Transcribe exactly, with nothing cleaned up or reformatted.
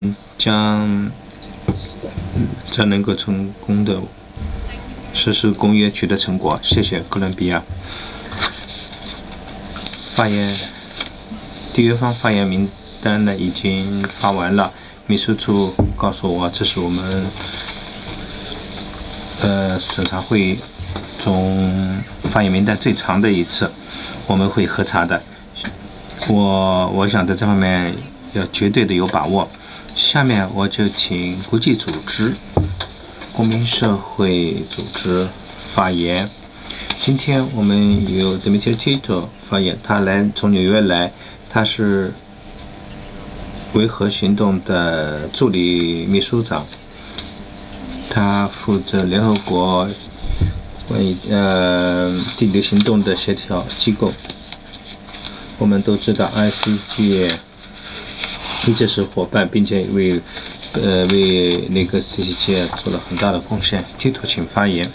将才能够成功的实施公约取得成果。谢谢哥伦比亚。发言缔约方发言名单呢已经发完了，秘书处告诉我这是我们呃审查会议中发言名单最长的一次，我们会核查的。我我想在这方面要绝对的有把握。下面我就请国际组织、公民社会组织发言。今天我们有 Dimitri Tito 发言，他来从纽约来，他是维和行动的助理秘书长，他负责联合国关于呃地理行动的协调机构。我们都知道 I C G 一直是伙伴，并且为呃为那个 C C G 做了很大的贡献。Tito 请发言。